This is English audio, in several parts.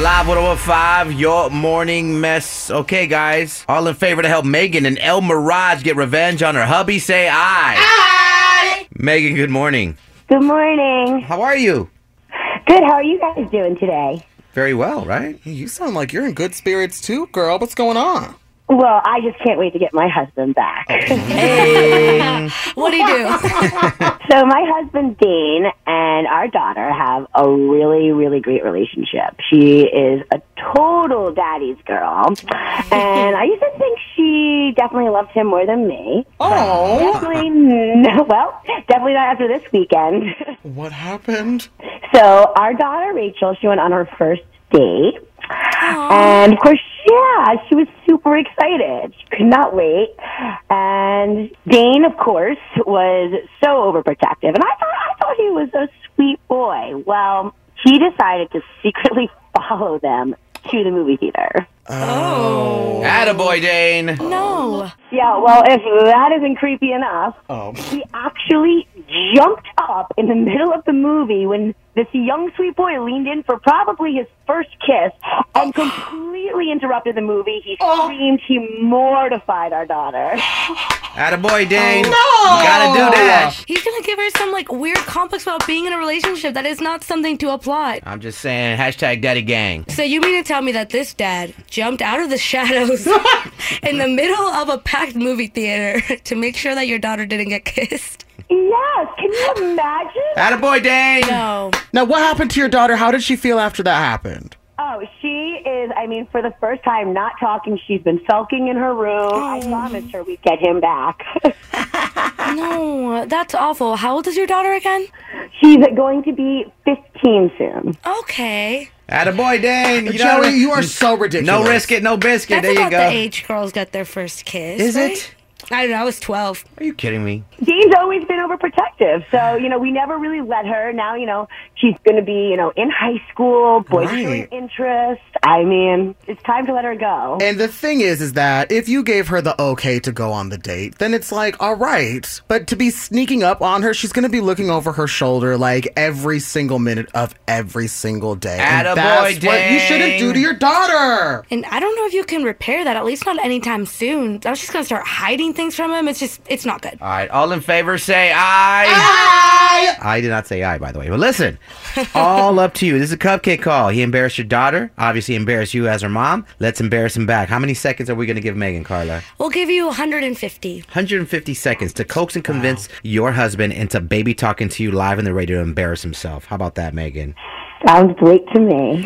Live 105, your morning mess. Okay, guys. All in favor to help Megan and El Mirage get revenge on her hubby? Say aye. Aye. Megan, good morning. Good morning. How are you? Good. How are you guys doing today? Very well, right? You sound like you're in good spirits too, girl. What's going on? Well, I just can't wait to get my husband back. Hey. What do you do? So my husband, Dean, and our daughter have a really, really great relationship. She is a total daddy's girl. And I used to think she definitely loved him more than me. Oh. Definitely not after this weekend. What happened? So our daughter, Rachel, she went on her first date. And, of course, she was super excited. She could not wait. And Dane, of course, was so overprotective. And I thought he was a sweet boy. Well, he decided to secretly follow them to the movie theater. Oh. Attaboy, Dane. No. Yeah, well, if that isn't creepy enough, Oh. he actually jumped up in the middle of the movie when this young sweet boy leaned in for probably his first kiss and completely interrupted the movie. He screamed. He mortified our daughter. Attaboy, Dane. No. You gotta do that. He's gonna give her some weird complex about being in a relationship. That is not something to applaud. I'm just saying, hashtag daddy gang. So you mean to tell me that this dad jumped out of the shadows in the middle of a packed movie theater to make sure that your daughter didn't get kissed? Yes, can you imagine? Attaboy, Dane. No. Now, what happened to your daughter? How did she feel after that happened? Oh, she is, for the first time, not talking. She's been sulking in her room. I promised her we'd get him back. No, that's awful. How old is your daughter again? She's going to be 15 soon. Okay. Attaboy, Dane. You know Joey, what? you are so ridiculous. No risk it, no biscuit. That's There you about go. the age girls get their first kiss. Is right? it? I don't know. I was 12. Are you kidding me? Dean's always been overprotective. So, we never really let her. Now, she's going to be, in high school, boys are showing Right. interest. It's time to let her go. And the thing is that if you gave her the okay to go on the date, then it's like, all right. But to be sneaking up on her, she's going to be looking over her shoulder every single minute of every single day. And Attaboy, that's what you shouldn't Dane. do to your daughter. And I don't know if you can repair that, at least not anytime soon. I was just going to start hiding things from him. It's not good. All right, all in favor, say aye. Aye. I did not say aye, by the way. But listen, all up to you. This is a cupcake call. He embarrassed your daughter. Obviously embarrassed you as her mom. Let's embarrass him back. How many seconds are we going to give Megan, Carla? We'll give you 150. 150 seconds to coax and convince your husband into baby talking to you live in the radio to embarrass himself. How about that, Megan? Sounds great to me.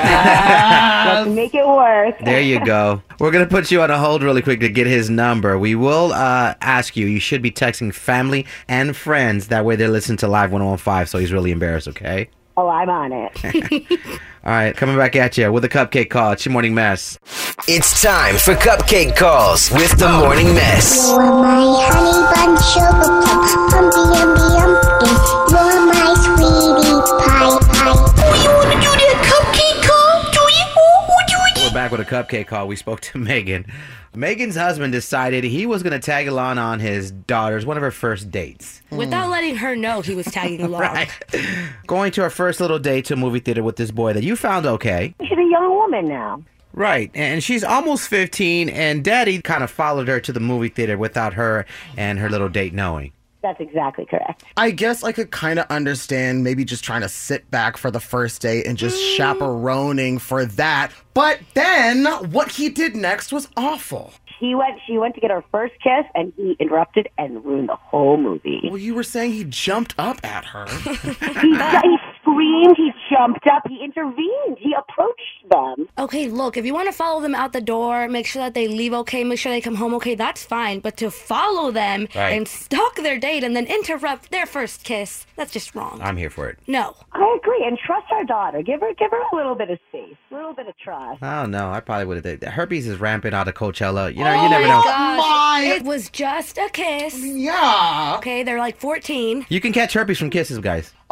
Let's make it work. There you go. We're going to put you on a hold really quick to get his number. We will ask you. You should be texting family and friends. That way they listen to Live 105, so he's really embarrassed, okay? Oh, I'm on it. All right, coming back at you with a cupcake call. It's your morning mess. It's time for Cupcake Calls with the Morning Mess. You're my honey bun, sugar plum, pumpy umby umpkin. You're my sweetie pie pie. Oh, you want to do that cupcake call? Do you? We're back with a cupcake call. We spoke to Megan. Megan's husband decided he was going to tag along on his daughter's, one of her first dates. Without letting her know he was tagging along. Right. Going to her first little date to a movie theater with this boy that you found okay. She's a young woman now. Right. And she's almost 15, and Daddy kind of followed her to the movie theater without her and her little date knowing. That's exactly correct. I guess I could kind of understand maybe just trying to sit back for the first date and just chaperoning for that. But then what he did next was awful. She went to get her first kiss, and he interrupted and ruined the whole movie. Well, you were saying he jumped up at her. He screamed, he jumped up, he intervened, he approached them. Okay, look, if you want to follow them out the door, make sure that they leave okay, make sure they come home okay, that's fine. But to follow them and stalk their date and then interrupt their first kiss, that's just wrong. I'm here for it. No. I agree, and trust our daughter. Give her a little bit of space, a little bit of trust. Oh, no, I probably would have. Herpes is rampant out of Coachella. You never know. Gosh, it was just a kiss. Yeah. Okay, they're like 14. You can catch herpes from kisses, guys.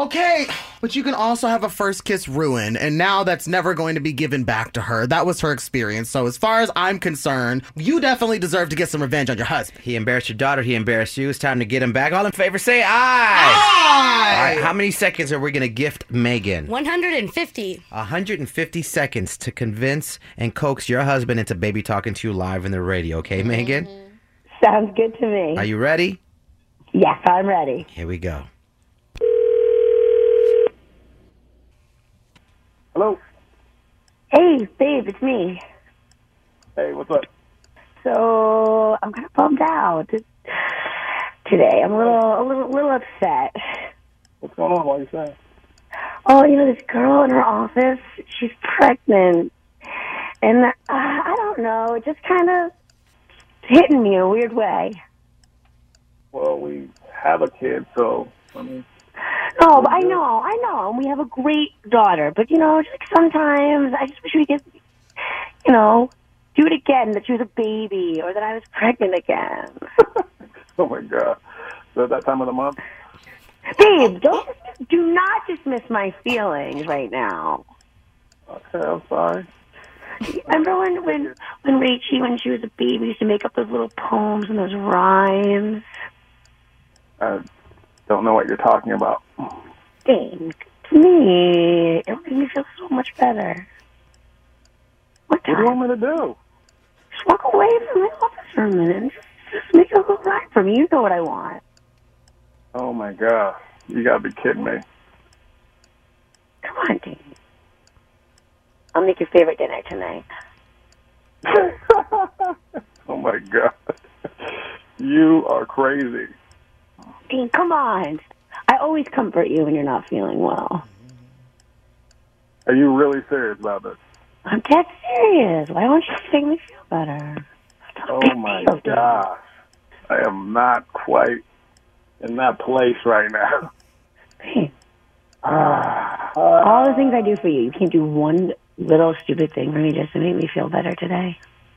Okay, but you can also have a first kiss ruined, and now that's never going to be given back to her. That was her experience. So as far as I'm concerned, you definitely deserve to get some revenge on your husband. He embarrassed your daughter. He embarrassed you. It's time to get him back. All in favor, say aye. Aye! All right, how many seconds are we going to gift Megan? 150. 150 seconds to convince and coax your husband into baby talking to you live in the radio. Okay, Megan? Sounds good to me. Are you ready? Yes, I'm ready. Here we go. Hello. Hey, babe, it's me. Hey, what's up? So I'm kind of bummed out today. I'm a little upset. What's going on? What are you saying? Oh, this girl in her office, she's pregnant. And I don't know, it just kind of hitting me in a weird way. Well, we have a kid, so, I mean... No, but I know, and we have a great daughter. But, just like sometimes I just wish we could, do it again, that she was a baby, or that I was pregnant again. Oh, my God. So that time of the month? Babe, do not dismiss my feelings right now. Okay, I'm sorry. Remember when Rachie, when she was a baby, used to make up those little poems and those rhymes? I don't know what you're talking about. Dang, to me, it made me feel so much better. What do you want me to do? Just walk away from the office for a minute and just make it a little ride for me. You know what I want. Oh, my God. You got to be kidding me. Come on, Dane. I'll make your favorite dinner tonight. Oh, my God. You are crazy. Dean, come on. I always comfort you when you're not feeling well. Are you really serious about this? I'm dead serious. Why don't you make me feel better? Oh, my gosh. I am not quite in that place right now. Hey, all the things I do for you, you can't do one little stupid thing for me just to make me feel better today.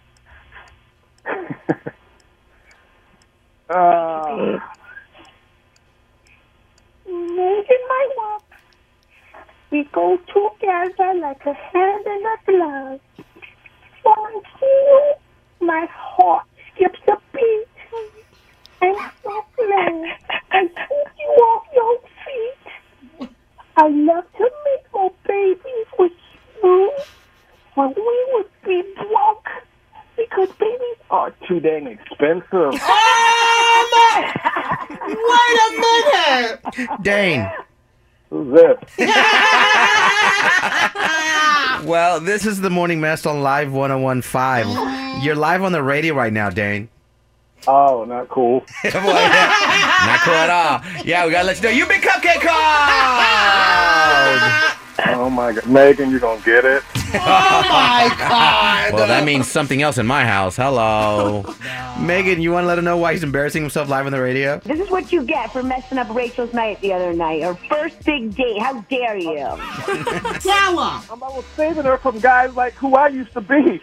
Megan, my love, we go together like a hand in a glove. Want you, my heart skips a beat. And softly, I took you off your feet. I love to make more babies with you, but we would be broke because babies are too dang expensive. Wait a minute! Dane. Who's this? Well, this is the Morning Mess on Live 101.5. You're live on the radio right now, Dane. Oh, not cool. Not cool at all. Yeah, we gotta let you know you've been cupcake called. Oh my God, Megan, you gonna get it? Oh my God! Well, that means something else in my house. Hello, Megan. You want to let him know why he's embarrassing himself live on the radio? This is what you get for messing up Rachel's night the other night. Her first big date. How dare you? Tell him! I was saving her from guys like who I used to be.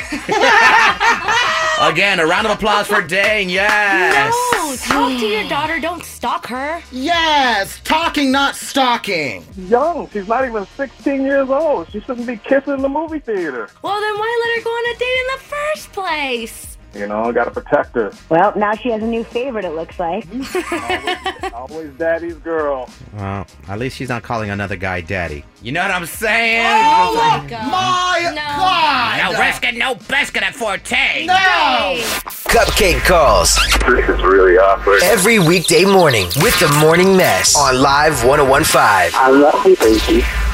Again, a round of applause for Dane. Yes. No, talk to your daughter. Don't stalk her. Yes! Talking, not stalking! Young, she's not even 16 years old. She shouldn't be kissing in the movie theater. Well, then why let her go on a date in the first place? Gotta protect her. Well, now she has a new favorite, it looks like. Always daddy's girl. Well, at least she's not calling another guy daddy. You know what I'm saying? Oh my God. My No. God! No risking, no biscuit at Forte. No! Cupcake Calls. This is really awkward. Every weekday morning with the Morning Mess on Live 101.5. I love you, baby.